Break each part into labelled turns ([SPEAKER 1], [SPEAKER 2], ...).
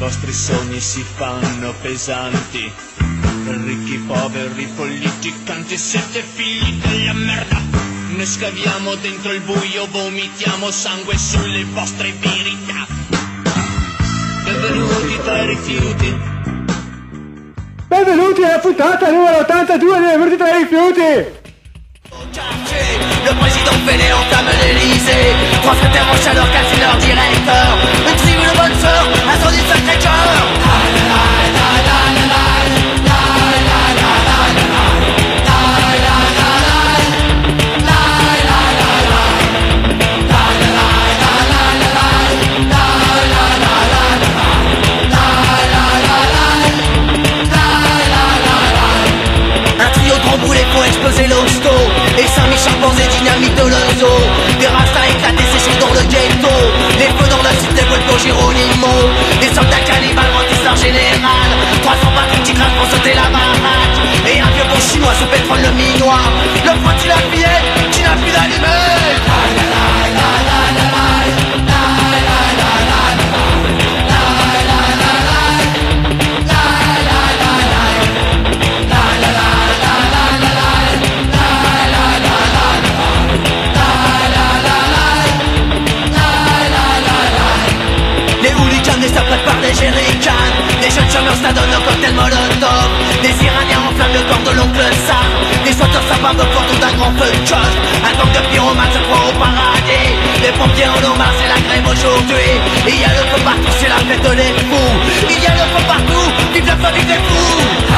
[SPEAKER 1] vostri sogni si fanno pesanti, ricchi, poveri, politicanti, siete figli della merda. Noi scaviamo dentro il buio, vomitiamo sangue sulle vostre verità. Benvenuti tra i rifiuti.
[SPEAKER 2] Benvenuti alla puntata numero 82 di Benvenuti tra i rifiuti.
[SPEAKER 3] Le président fainéant entame l'Elysée. Trois secrétaires en chaleur cassent leur directeur. Une tribu de bonne sœur, incendie de Sacré-Cœur. Un trio de brûlés pour exploser l'hosto. Et 5000 chimpanzés dynamite de leur zoo. Des rastas éclatés séchés dans le ghetto. Les feux dans la cité Volpo Geronimo. Des soldats cannibales remplissent leur général. 300 patrons qui grimpent pour sauter la baraque. Et un vieux bon chinois sous pétrole le minois. Le pointu la fillette qui n'a plus d'allumette. S'apprêtent par des jerrycans. Des jeunes chômeurs s'adonnent au cocktail molotov. Des Iraniens enflamment le corps de l'oncle Sam. Des sauteurs s'abattent au fond d'un grand feu de choc. Un gang de pyromanes se croit au paradis. Les pompiers en hommage, c'est la grève aujourd'hui. Il y a le feu partout, c'est la fête des fous. Il y a le feu partout, vive la famille des fous.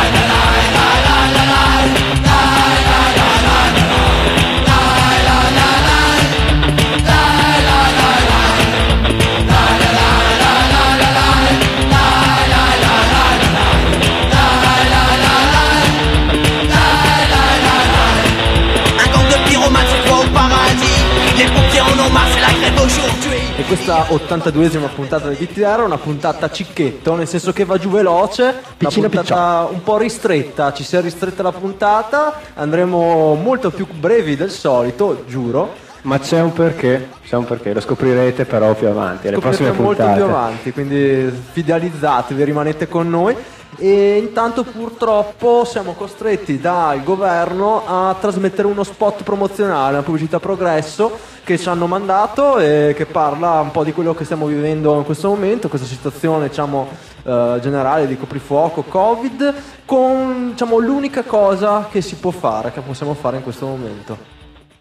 [SPEAKER 2] E questa 82esima puntata di BTR è una puntata cicchetto, nel senso che va giù veloce, una puntata un po' ristretta, ci si è ristretta la puntata, andremo molto più brevi del solito, giuro.
[SPEAKER 4] Ma c'è un perché, lo scoprirete però più avanti, alle prossime puntate.
[SPEAKER 2] Molto più avanti, quindi fidalizzatevi, rimanete con noi. E intanto purtroppo siamo costretti dal governo a trasmettere uno spot promozionale, una pubblicità progresso che ci hanno mandato e che parla un po' di quello che stiamo vivendo in questo momento, questa situazione generale di coprifuoco, Covid, con l'unica cosa che si può fare, che possiamo fare in questo momento.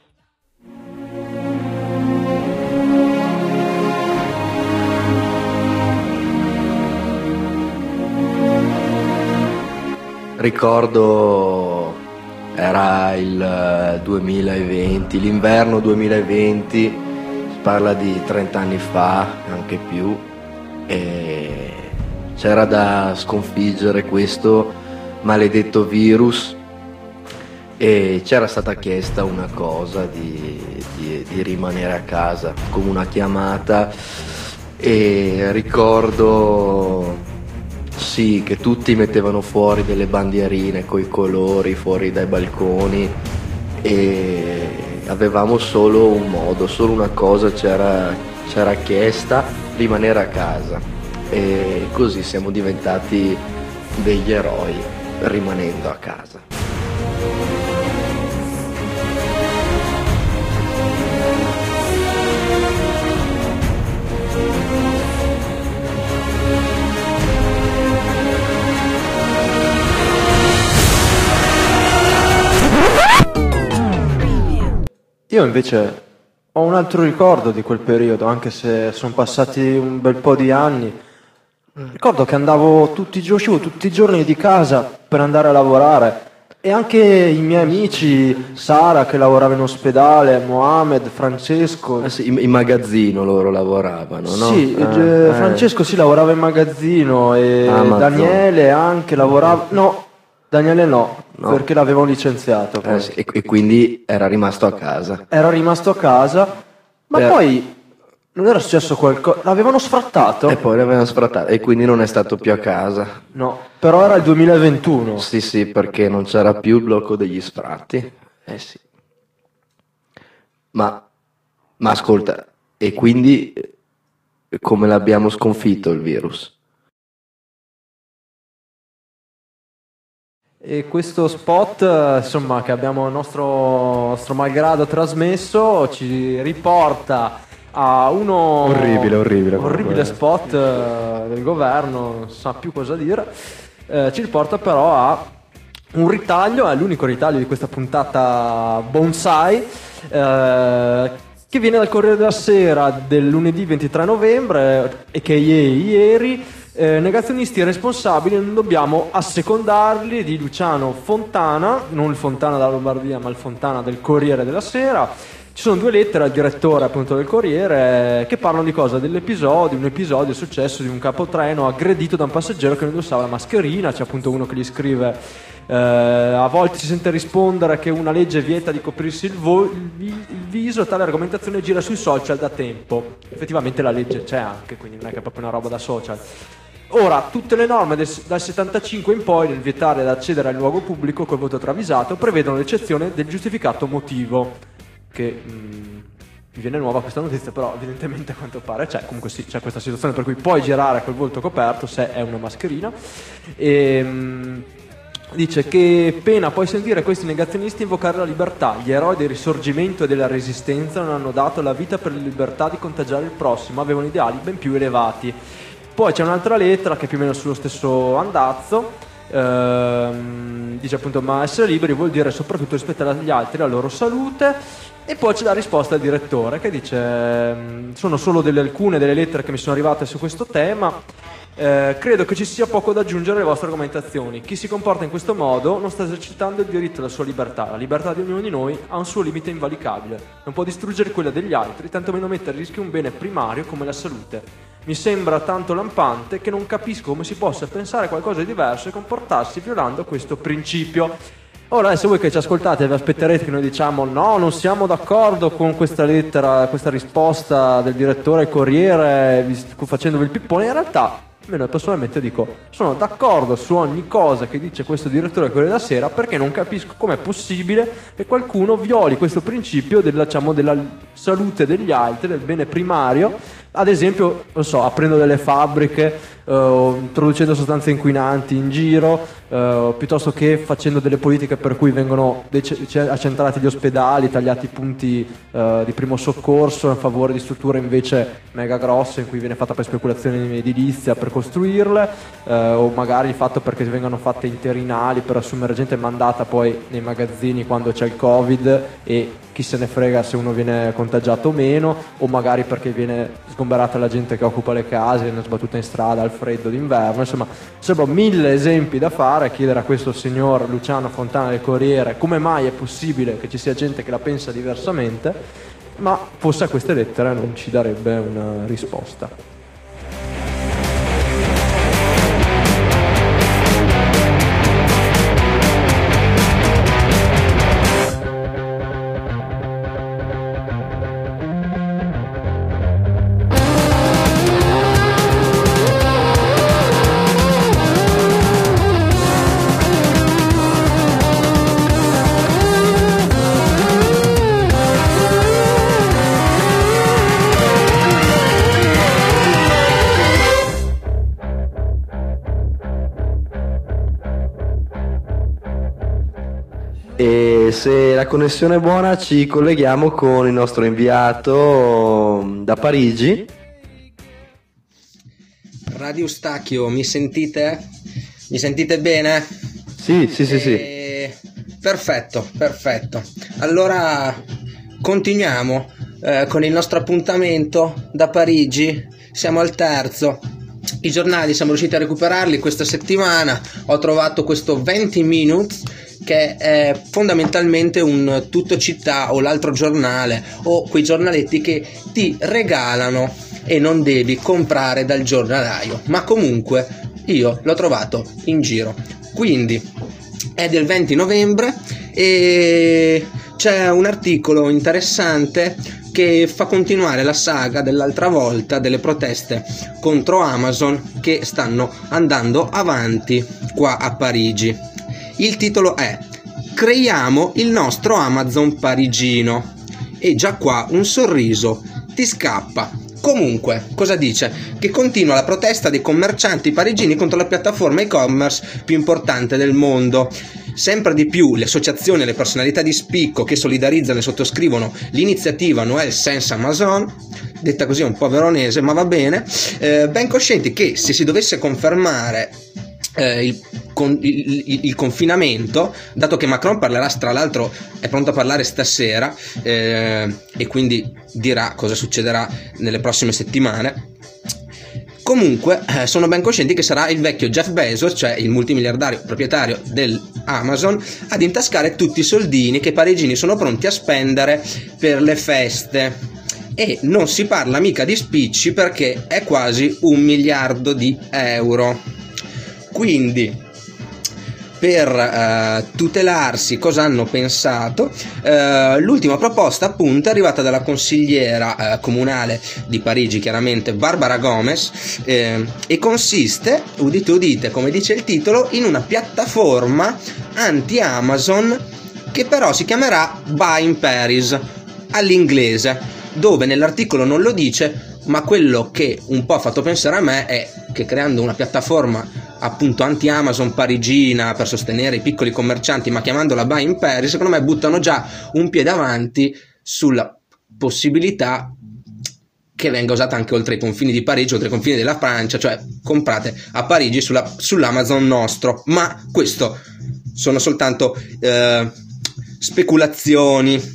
[SPEAKER 5] Ricordo era il 2020, l'inverno 2020, si parla di 30 anni fa, anche più, e c'era da sconfiggere questo maledetto virus e c'era stata chiesta una cosa di rimanere a casa, come una chiamata, e ricordo sì, che tutti mettevano fuori delle bandierine coi colori fuori dai balconi e avevamo solo un modo, solo una cosa c'era chiesta: rimanere a casa, e così siamo diventati degli eroi rimanendo a casa.
[SPEAKER 2] Io invece ho un altro ricordo di quel periodo, anche se sono passati un bel po' di anni. Ricordo che uscivo tutti i giorni di casa per andare a lavorare, e anche i miei amici, Sara che lavorava in ospedale, Mohamed, Francesco.
[SPEAKER 5] Sì, in magazzino loro lavoravano, no?
[SPEAKER 2] Sì, Francesco lavorava in magazzino, e Daniele anche lavorava. No, Daniele no, perché l'avevano licenziato.
[SPEAKER 5] Sì, e quindi era rimasto a casa.
[SPEAKER 2] Ma poi non era successo qualcosa, l'avevano sfrattato.
[SPEAKER 5] E poi l'avevano sfrattato e quindi non è stato più a casa.
[SPEAKER 2] No, però era il 2021.
[SPEAKER 5] Sì, perché non c'era più il blocco degli sfratti. Sì. Ma ascolta, e quindi come l'abbiamo sconfitto il virus?
[SPEAKER 2] E questo spot, insomma, che abbiamo nostro malgrado trasmesso, ci riporta a uno orribile spot del governo, non sa più cosa dire. Ci riporta però a un ritaglio, è l'unico ritaglio di questa puntata bonsai, che viene dal Corriere della Sera del lunedì 23 novembre e che ieri. Negazionisti responsabili non dobbiamo assecondarli, di Luciano Fontana, non il Fontana della Lombardia ma il Fontana del Corriere della Sera. Ci sono 2 lettere al direttore appunto del Corriere che parlano di cosa? Un episodio successo di un capotreno aggredito da un passeggero che non indossava la mascherina. C'è appunto uno che gli scrive a volte si sente rispondere che una legge vieta di coprirsi il viso, tale argomentazione gira sui social da tempo. Effettivamente la legge c'è anche, quindi non è che è proprio una roba da social. Ora, tutte le norme dal 75 in poi nel vietare ad accedere al luogo pubblico col voto travisato prevedono l'eccezione del giustificato motivo, che mi viene nuova questa notizia, però evidentemente a quanto pare c'è. Comunque sì, c'è questa situazione per cui puoi girare col volto coperto se è una mascherina. Dice che pena poi sentire questi negazionisti invocare la libertà. Gli eroi del risorgimento e della resistenza non hanno dato la vita per la libertà di contagiare il prossimo, avevano ideali ben più elevati. Poi c'è un'altra lettera che è più o meno sullo stesso andazzo, dice appunto ma essere liberi vuol dire soprattutto rispettare gli altri e la loro salute. E poi c'è la risposta del direttore che dice sono solo alcune delle lettere che mi sono arrivate su questo tema. Credo che ci sia poco da aggiungere alle vostre argomentazioni. Chi si comporta in questo modo non sta esercitando il diritto alla sua libertà. La libertà di ognuno di noi ha un suo limite invalicabile. Non può distruggere quella degli altri, tantomeno mettere a rischio un bene primario come la salute. Mi sembra tanto lampante che non capisco come si possa pensare qualcosa di diverso e comportarsi violando questo principio. Ora adesso voi che ci ascoltate vi aspetterete che noi diciamo no, non siamo d'accordo con questa lettera, questa risposta del direttore al Corriere facendovi il pippone. In realtà io personalmente dico sono d'accordo su ogni cosa che dice questo direttore del Corriere della Sera, perché non capisco com'è possibile che qualcuno violi questo principio della salute degli altri, del bene primario, ad esempio, non so, aprendo delle fabbriche, introducendo sostanze inquinanti in giro, piuttosto che facendo delle politiche per cui vengono accentrati gli ospedali, tagliati i punti di primo soccorso in favore di strutture invece mega grosse in cui viene fatta per speculazione edilizia per costruirle, o magari il fatto perché vengano fatte interinali per assumere gente mandata poi nei magazzini quando c'è il Covid e chi se ne frega se uno viene contagiato o meno, o magari perché viene sgomberata la gente che occupa le case, viene sbattuta in strada al freddo d'inverno. Insomma, sembrano 1000 esempi da fare, a chiedere a questo signor Luciano Fontana del Corriere come mai è possibile che ci sia gente che la pensa diversamente, ma forse a queste lettere non ci darebbe una risposta.
[SPEAKER 5] E se la connessione è buona ci colleghiamo con il nostro inviato da Parigi.
[SPEAKER 6] Radio Eustachio, mi sentite? Mi sentite bene?
[SPEAKER 5] Sì.
[SPEAKER 6] Perfetto. Allora continuiamo con il nostro appuntamento da Parigi. Siamo al terzo. I giornali siamo riusciti a recuperarli questa settimana. Ho trovato questo 20 Minutes che è fondamentalmente un Tutto Città o l'altro giornale o quei giornaletti che ti regalano e non devi comprare dal giornalaio, ma comunque io l'ho trovato in giro. Quindi è del 20 novembre e c'è un articolo interessante che fa continuare la saga dell'altra volta delle proteste contro Amazon che stanno andando avanti qua a Parigi. Il titolo è "Creiamo il nostro Amazon parigino" e già qua un sorriso ti scappa. Comunque, cosa dice? Che continua la protesta dei commercianti parigini contro la piattaforma e-commerce più importante del mondo. Sempre di più le associazioni e le personalità di spicco che solidarizzano e sottoscrivono l'iniziativa Noël sans Amazon, detta così è un po' veronese ma va bene, ben coscienti che se si dovesse confermare il confinamento, dato che Macron parlerà, tra l'altro è pronto a parlare stasera, e quindi dirà cosa succederà nelle prossime settimane. Comunque sono ben coscienti che sarà il vecchio Jeff Bezos, cioè il multimiliardario proprietario dell'Amazon, ad intascare tutti i soldini che i parigini sono pronti a spendere per le feste. E non si parla mica di spicci, perché è quasi 1 miliardo di euro. Quindi, per tutelarsi, cosa hanno pensato? L'ultima proposta appunto è arrivata dalla consigliera comunale di Parigi, chiaramente Barbara Gomes, e consiste, udite udite, come dice il titolo, in una piattaforma anti-Amazon che però si chiamerà Buy in Paris all'inglese, dove nell'articolo non lo dice, ma quello che un po' ha fatto pensare a me è che creando una piattaforma appunto anti-Amazon parigina per sostenere i piccoli commercianti, ma chiamandola Buy in Paris, secondo me buttano già un piede avanti sulla possibilità che venga usata anche oltre i confini di Parigi, oltre i confini della Francia, cioè comprate a Parigi sull'Amazon nostro. Ma questo sono soltanto speculazioni.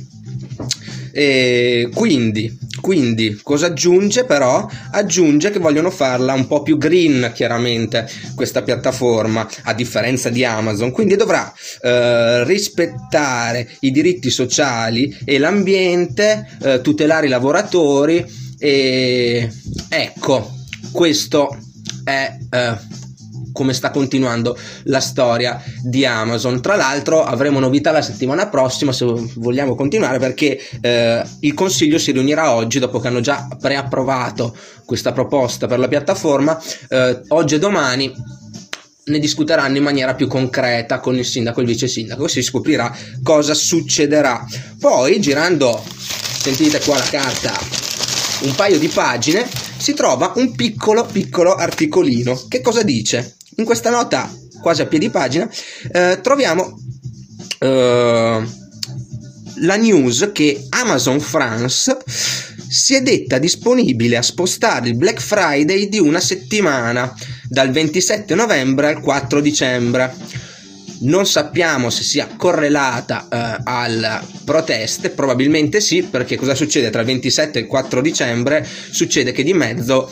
[SPEAKER 6] E quindi cosa aggiunge però? Aggiunge che vogliono farla un po' più green, chiaramente, questa piattaforma, a differenza di Amazon, quindi dovrà rispettare i diritti sociali e l'ambiente, tutelare i lavoratori, e ecco, questo è come sta continuando la storia di Amazon. Tra l'altro avremo novità la settimana prossima, se vogliamo continuare, perché il consiglio si riunirà oggi, dopo che hanno già preapprovato questa proposta per la piattaforma. Oggi e domani ne discuteranno in maniera più concreta con il sindaco e il vice sindaco, si scoprirà cosa succederà. Poi, girando, sentite qua la carta, un paio di pagine, si trova un piccolo articolino. Che cosa dice? In questa nota, quasi a piedi pagina, troviamo la news che Amazon France si è detta disponibile a spostare il Black Friday di una settimana, dal 27 novembre al 4 dicembre. Non sappiamo se sia correlata alle proteste, probabilmente sì, perché cosa succede tra il 27 e il 4 dicembre? Succede che di mezzo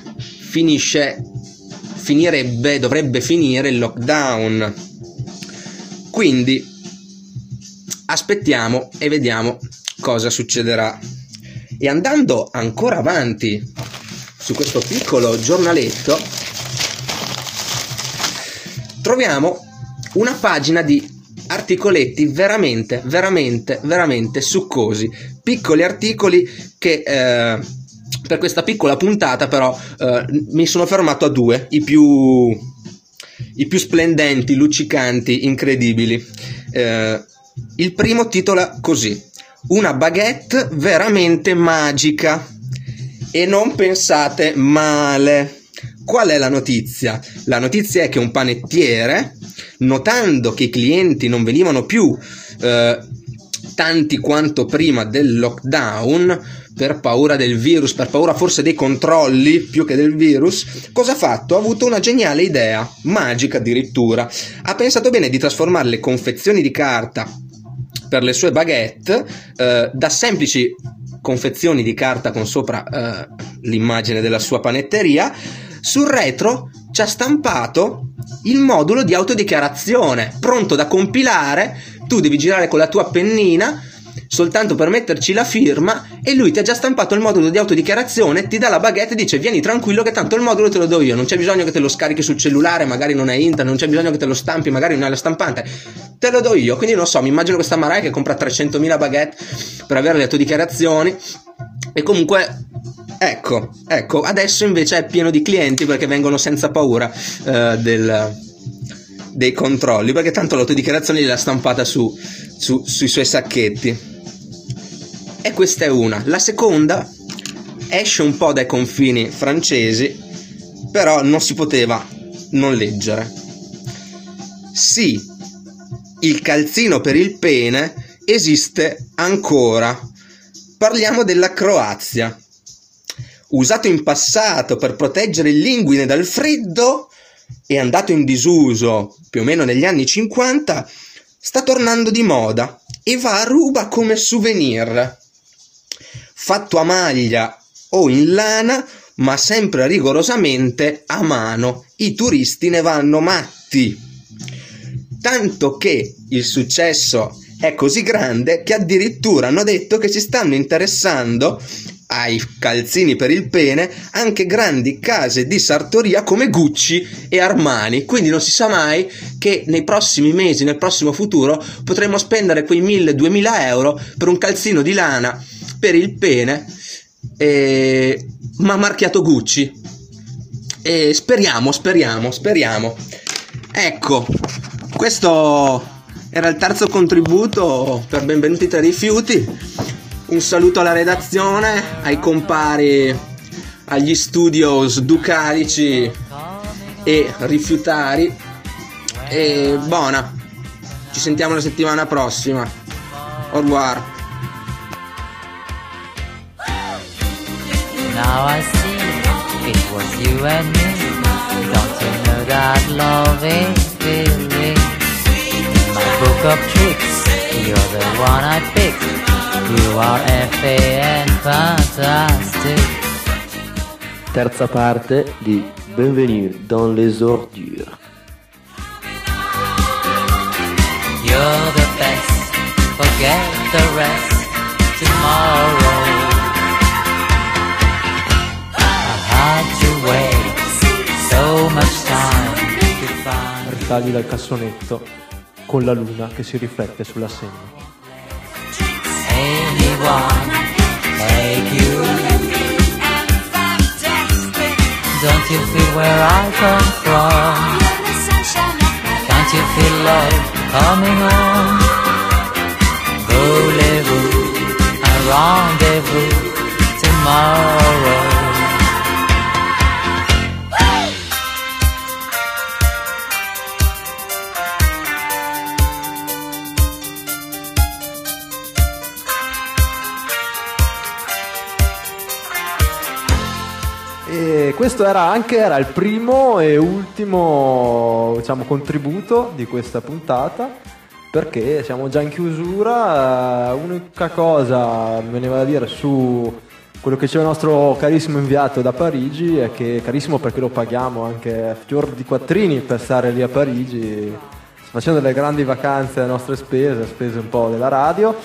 [SPEAKER 6] dovrebbe finire il lockdown. Quindi aspettiamo e vediamo cosa succederà. E andando ancora avanti su questo piccolo giornaletto, troviamo una pagina di articoletti veramente succosi, piccoli articoli che per questa piccola puntata però mi sono fermato a 2, i più splendenti, luccicanti, incredibili. Il primo titola così: una baguette veramente magica. E non pensate male. Qual è la notizia? La notizia è che un panettiere, notando che i clienti non venivano più tanti quanto prima del lockdown, per paura del virus, per paura forse dei controlli più che del virus, cosa ha fatto? Ha avuto una geniale idea, magica addirittura. Ha pensato bene di trasformare le confezioni di carta per le sue baguette da semplici confezioni di carta con sopra l'immagine della sua panetteria. Sul retro ci ha stampato il modulo di autodichiarazione, pronto da compilare. Tu devi girare con la tua pennina soltanto per metterci la firma, e lui ti ha già stampato il modulo di autodichiarazione, ti dà la baguette e dice: vieni tranquillo che tanto il modulo te lo do io, non c'è bisogno che te lo scarichi sul cellulare, magari non è internet, non c'è bisogno che te lo stampi, magari non hai la stampante, te lo do io. Quindi non so, mi immagino questa Mariah che compra 300.000 baguette per avere le autodichiarazioni. E comunque ecco, adesso invece è pieno di clienti, perché vengono senza paura dei controlli, perché tanto l'autodichiarazione gliel'ha stampata sui suoi sacchetti. E questa è una. La seconda esce un po' dai confini francesi, però non si poteva non leggere. Sì, il calzino per il pene esiste ancora. Parliamo della Croazia. Usato in passato per proteggere il linguine dal freddo e andato in disuso più o meno negli anni 50, sta tornando di moda e va a ruba come souvenir. Fatto a maglia o in lana, ma sempre rigorosamente a mano. I turisti ne vanno matti. Tanto che il successo è così grande che addirittura hanno detto che si stanno interessando ai calzini per il pene anche grandi case di sartoria come Gucci e Armani. Quindi non si sa mai che nei prossimi mesi, nel prossimo futuro, potremo spendere quei 1.000-2.000 euro per un calzino di lana per il pene, ma marchiato Gucci. E speriamo. Ecco, questo era il terzo contributo per Benvenuti tra i rifiuti. Un saluto alla redazione, ai compari, agli studios ducalici e rifiutari. E buona, ci sentiamo la settimana prossima. Au revoir.
[SPEAKER 7] Now I see it was you and me. Don't you know that love is feeling? In my book of tricks, you're the one I picked. You are FA and fantastic.
[SPEAKER 5] Terza parte di Bienvenue dans les ordures.
[SPEAKER 7] You're the best, forget the rest tomorrow. I had to wait so much time to find.
[SPEAKER 2] Ritagli dal cassonetto con la luna che si riflette sulla Senna.
[SPEAKER 7] Anyone like you? Don't you feel where I come from? Can't you feel love coming on? Voulez-vous un rendezvous tomorrow?
[SPEAKER 2] E questo era il primo e ultimo, diciamo, contributo di questa puntata, perché siamo già in chiusura. Unica cosa mi veniva da dire su quello che diceva il nostro carissimo inviato da Parigi è che, carissimo perché lo paghiamo anche fior di quattrini per stare lì a Parigi, facendo delle grandi vacanze a nostre spese un po' della radio,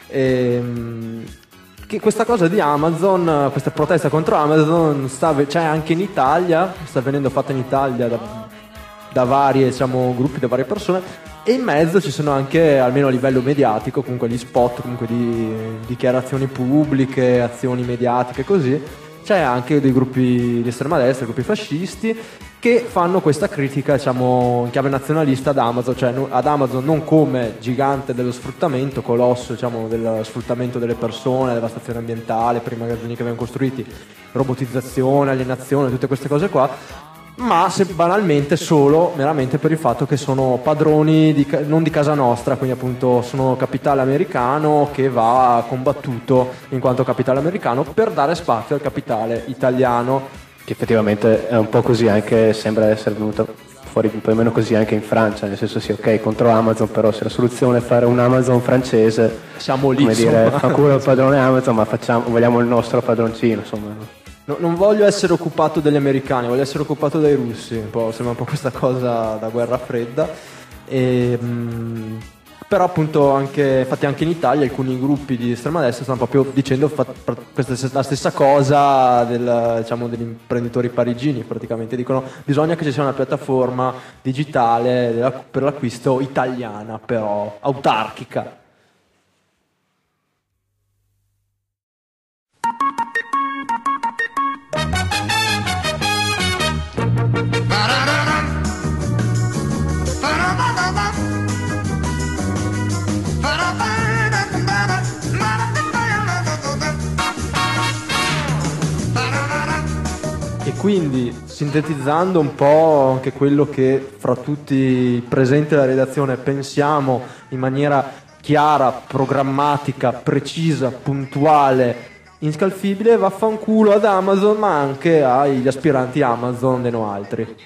[SPEAKER 2] che questa cosa di Amazon, questa protesta contro Amazon c'è anche in Italia, sta venendo fatta in Italia da vari, diciamo, gruppi, da varie persone, e in mezzo ci sono anche, almeno a livello mediatico, comunque gli spot comunque di dichiarazioni pubbliche, azioni mediatiche, così c'è anche dei gruppi di estrema destra, gruppi fascisti, che fanno questa critica, diciamo, in chiave nazionalista ad Amazon, cioè ad Amazon non come gigante dello sfruttamento, colosso, diciamo, dello sfruttamento delle persone, devastazione ambientale per i magazzini che vengono costruiti, robotizzazione, alienazione, tutte queste cose qua, ma se banalmente solo meramente per il fatto che sono padroni non di casa nostra, quindi appunto sono capitale americano che va combattuto in quanto capitale americano per dare spazio al capitale italiano.
[SPEAKER 4] Che effettivamente è un po' così, anche sembra essere venuto fuori un po' meno così anche in Francia, nel senso sì, ok, contro Amazon, però se la soluzione è fare un Amazon francese,
[SPEAKER 2] siamo lì,
[SPEAKER 4] come
[SPEAKER 2] insomma.
[SPEAKER 4] dire, fa culo il padrone Amazon, ma vogliamo il nostro padroncino, insomma.
[SPEAKER 2] No, non voglio essere occupato dagli americani, voglio essere occupato dai russi, sembra un po' questa cosa da guerra fredda. Però appunto infatti anche in Italia alcuni gruppi di estrema destra stanno proprio dicendo la stessa cosa degli imprenditori parigini, praticamente dicono bisogna che ci sia una piattaforma digitale per l'acquisto italiana, però autarchica. quindi sintetizzando un po' anche quello che fra tutti i presenti alla redazione pensiamo in maniera chiara, programmatica, precisa, puntuale, inscalfibile, vaffanculo ad Amazon, ma anche agli aspiranti Amazon e no altri.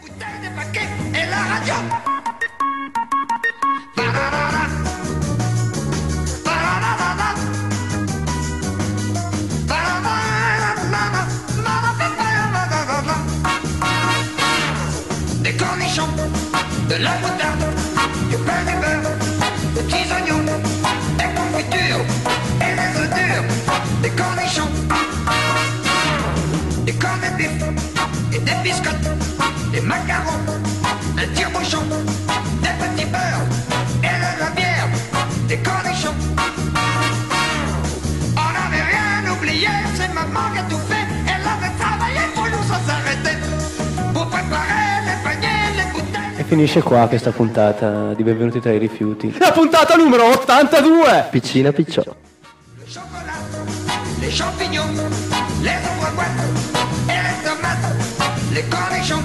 [SPEAKER 3] Des cornichons, de la moutarde, du pain du beurre, des petits oignons, des confitures et des œufs durs, des cornichons, des corned beef et des biscottes, des macarons, un tire-bouchon, des petits beurres et de la bière, des cornichons. On n'avait rien oublié, c'est maman qui a tout fait, elle avait travaillé pour nous sans s'arrêter, pour préparer les paniers, les bouteilles.
[SPEAKER 4] E finisce qua questa puntata di Benvenuti tra i rifiuti.
[SPEAKER 2] La puntata numero 82!
[SPEAKER 5] Piccina picciò.
[SPEAKER 3] Le chocolat, les champignons, les ouvre-boîtes et les tomates, les cornichons.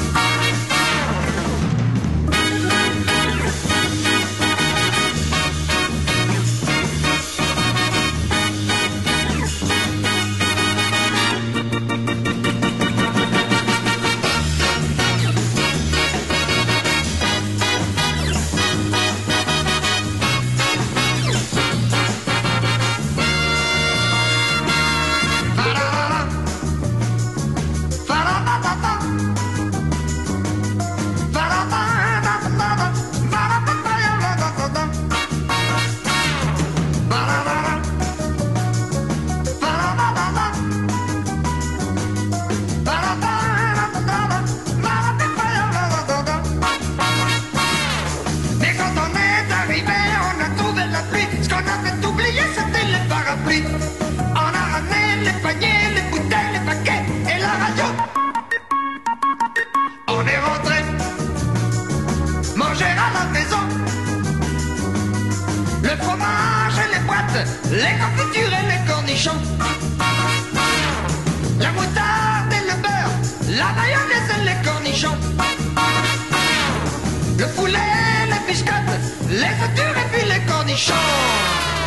[SPEAKER 3] Mais quand on est arrivé, on a trouvé la pluie. Ce qu'on avait oublié, c'était les parapluies. On a ramené les paniers, les bouteilles, les paquets et la radio. On est rentré manger à la maison. Le fromage et les boîtes, les confitures et les cornichons. La moutarde et le beurre, la mayonnaise et les cornichons. Le poulet, les biscottes, les œufs durs et puis les cornichons.